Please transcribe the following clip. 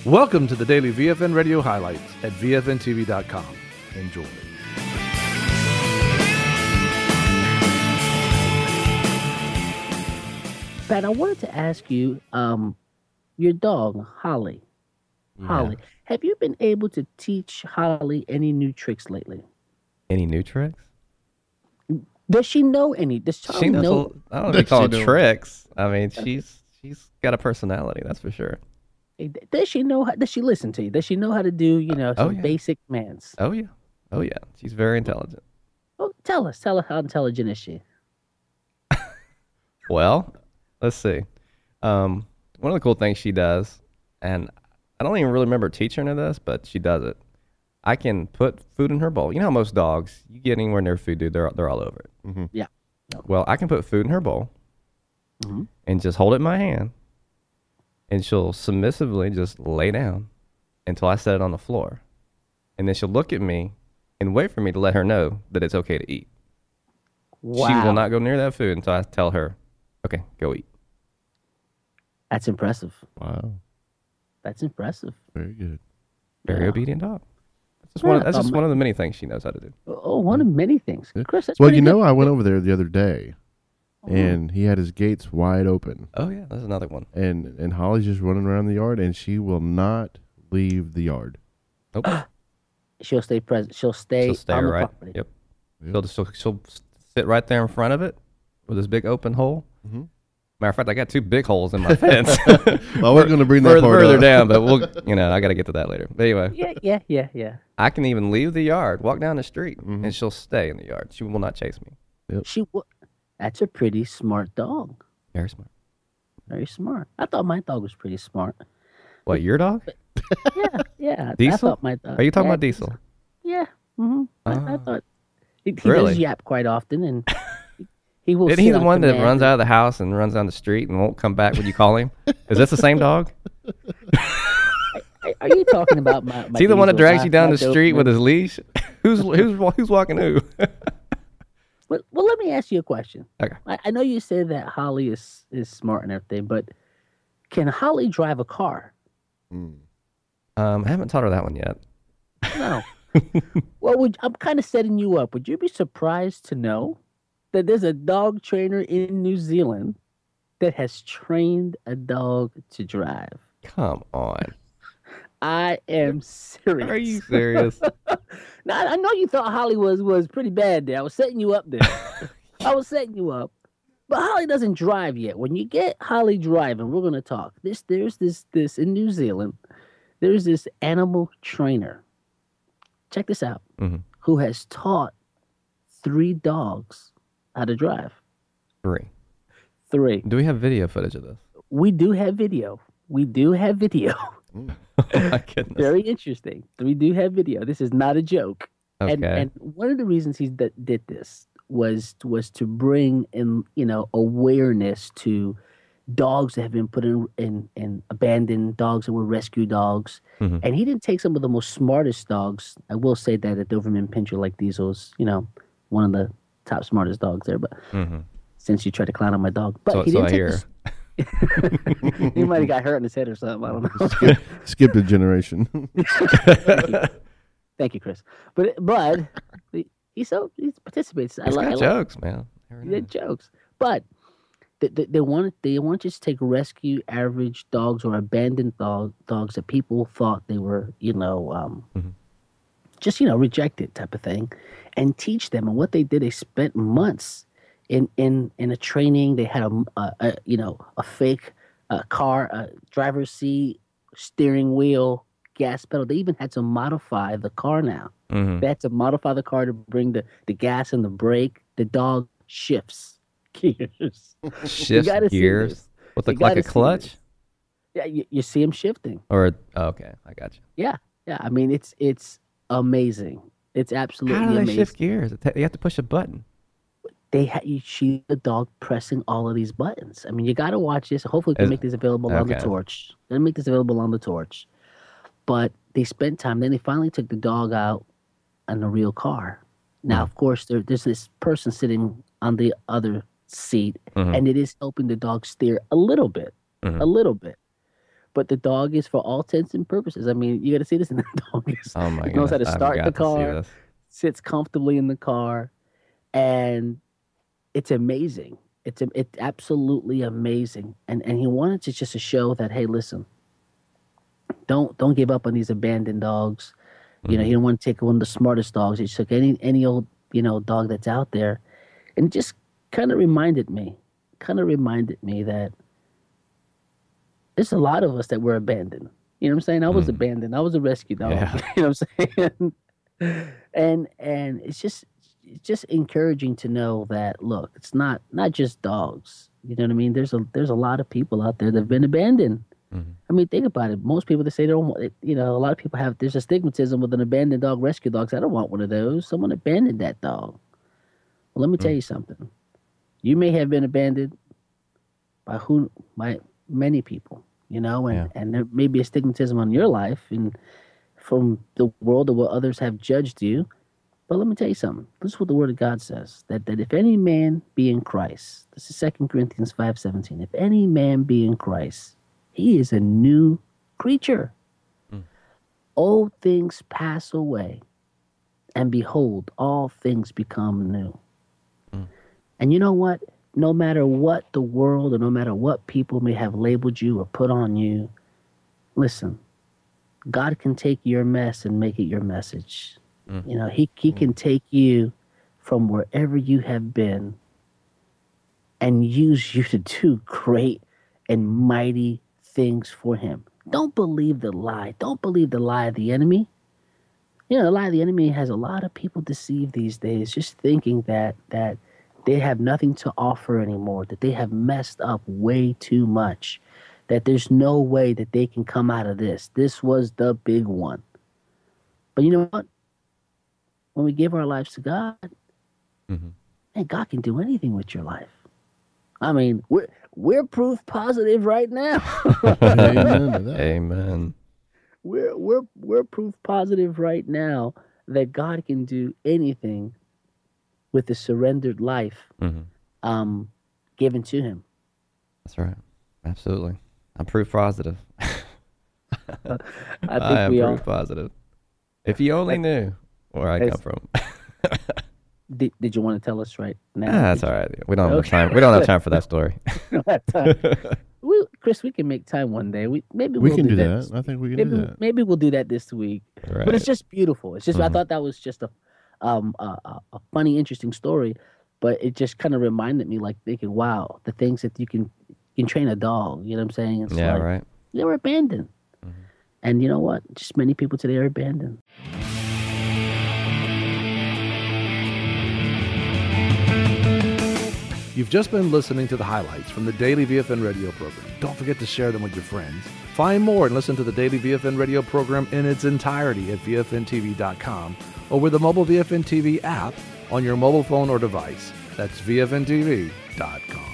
Welcome to the daily VFN radio highlights at VFNTV.com. Enjoy. Pat, I wanted to ask you, your dog, Holly. Yeah. Holly, have you been able to teach Holly any new tricks lately? Any new tricks? Does she know any? Does Charlie She knows. know? I don't know if you call it Does she know? tricks. I mean, she's got a personality, that's for sure. Does she know? Does she listen to you? Does she know how to do, some yeah. basic commands? Oh yeah. She's very intelligent. Oh, tell us how intelligent is she? Well, let's see. One of the cool things she does, and I don't even really remember teaching her this, but she does it. I can put food in her bowl. You know how most dogs, you get anywhere near food, dude, they're all over it. Mm-hmm. Yeah. Well, I can put food in her bowl Mhm. and just hold it in my hand, and she'll submissively just lay down until I set it on the floor. And then she'll look at me and wait for me to let her know that it's okay to eat. Wow. She will not go near that food until I tell her, okay, go eat. That's impressive. Wow. That's impressive. Very good. Very Yeah. obedient dog. Yeah, That's just one of the many things she knows how to do. Oh, one of many things. Yeah. Chris, that's Well, pretty you know, good. I went over there the other day, Oh. and he had his gates wide open, Oh, yeah, that's another one. and Holly's just running around the yard, and she will not leave the yard. Nope. She'll stay present. She'll stay She'll stay on the right. property. Yep. Yep. She'll sit right there in front of it with this big open hole. Mhm. Matter of fact, I got two big holes in my fence. Well, we're going to bring that part further up. down, but I got to get to that later. But anyway, Yeah. I can even leave the yard, walk down the street, Mhm. and she'll stay in the yard. She will not chase me. That's a pretty smart dog. Very smart. Very smart. I thought my dog was pretty smart. What, your dog? Yeah. I Diesel? thought my dog. Are you talking yeah, about Diesel? Yeah. I Ah. thought he Really? does yap quite often, and he will. Isn't he sit the on one that command runs out of the house and runs down the street and won't come back when you call him? Is this the same dog? Are you talking about my? Is he the one that Diesel? drags you down the I street don't with know. his leash? Who's walking who? Well, let me ask you a question. Okay. I know you said that Holly is smart and everything, but can Holly drive a car? Mm. I haven't taught her that one yet. No. Well, I'm kind of setting you up. Would you be surprised to know that there's a dog trainer in New Zealand that has trained a dog to drive? Come on. I am serious. Are you serious? Now, I know you thought Holly was pretty bad there. I was setting you up there. I was setting you up. But Holly doesn't drive yet. When you get Holly driving, we're going to talk. There's this in New Zealand. There's this animal trainer. Check this out. Mhm. Who has taught 3 dogs how to drive. 3. 3. Do we have video footage of this? We do have video. Oh my goodness. Very interesting. We do have video. This is not a joke. Okay. And one of the reasons he did this was to bring in, awareness to dogs that have been put in abandoned dogs that were rescue dogs. Mhm. And he didn't take some of the most smartest dogs. I will say that a Doberman Pinscher like Diesel's, one of the top smartest dogs there. But Mhm. since you tried to clown on my dog, but So- he so didn't I take hear. this. He might have got hurt in his head or something. I don't know. Skip a generation. Thank you, Chris. But he participates. He's got jokes, man. Never They're know. jokes. But they want to just take rescue average dogs or abandoned dogs that people thought they were, just rejected type of thing, and teach them. And what they did, they spent months in a training. They had a fake car, a driver's seat, steering wheel, gas pedal. They even had to modify the car now. Mhm. They had to modify the car to bring the gas and the brake. The dog shifts gears. Shifts gotta see gears this. with You like a gotta see clutch, this. Yeah, you see him shifting. or okay, I got you. Yeah. I mean, it's amazing. It's absolutely How do they amazing. shift gears? You have to push a button. You see the dog pressing all of these buttons. I mean, you got to watch this. Hopefully, we can make this available on the okay. torch. Gonna make this available on the torch. But they spent time. Then they finally took the dog out in a real car. Now, of course, there's this person sitting on the other seat, Mhm. and it is helping the dog steer a little bit, Mhm. a little bit. but the dog is for all intents and purposes. I mean, you got to see this in the dog is Oh my knows how goodness. to I've start got the to see car, this. sits comfortably in the car, and it's amazing. It's absolutely amazing. And he wanted to just to show that, hey, listen, don't give up on these abandoned dogs. You know, he didn't want to take one of the smartest dogs. He just took any old, dog that's out there. And it just kind of reminded me that there's a lot of us that were abandoned. You know what I'm saying? I was abandoned. I was a rescue dog. Yeah. You know what I'm saying? And it's just encouraging to know that, look, it's not just dogs. You know what I mean? There's a lot of people out there that have been abandoned. I mean, think about it. Most people that say they don't want, a lot of people there's a stigmatism with an abandoned dog, rescue dogs. I don't want one of those. Someone abandoned that dog. Well, let me tell you something. You may have been abandoned by many people, and there may be a stigmatism on your life and from the world of what others have judged you. But let me tell you something. This is what the Word of God says, that if any man be in Christ, this is 2 Corinthians 5:17, if any man be in Christ, he is a new creature. Old things pass away, and behold, all things become new. And you know what? No matter what the world or no matter what people may have labeled you or put on you, listen, God can take your mess and make it your message. He can take you from wherever you have been and use you to do great and mighty things for him. Don't believe the lie. Don't believe the lie of the enemy. The lie of the enemy has a lot of people deceived these days, just thinking that they have nothing to offer anymore, that they have messed up way too much, that there's no way that they can come out of this. This was the big one. But you know what? When we give our lives to God, man, God can do anything with your life. I mean, we're proof positive right now. Amen to that. Amen. We're proof positive right now that God can do anything with the surrendered life given to him. That's right. Absolutely. I'm proof positive. I think we am all. proof positive. If you only knew where I come from. Did you want to tell us right now? That's all right. We don't have time. We don't have time for that story. We don't have time. Chris, we can make time one day. Maybe We we'll can do that. that. I think we can do that. Maybe we'll do that this week. Right. But it's just beautiful. It's just I thought that was just a funny, interesting story. But it just kind of reminded me, like thinking, wow, the things that you can train a dog. You know what I'm saying? It's Yeah, like, right. They were abandoned. And you know what? Just many people today are abandoned. You've just been listening to the highlights from the Daily VFN radio program. Don't forget to share them with your friends. Find more and listen to the Daily VFN radio program in its entirety at VFNTV.com or with the mobile VFN TV app on your mobile phone or device. That's VFNTV.com.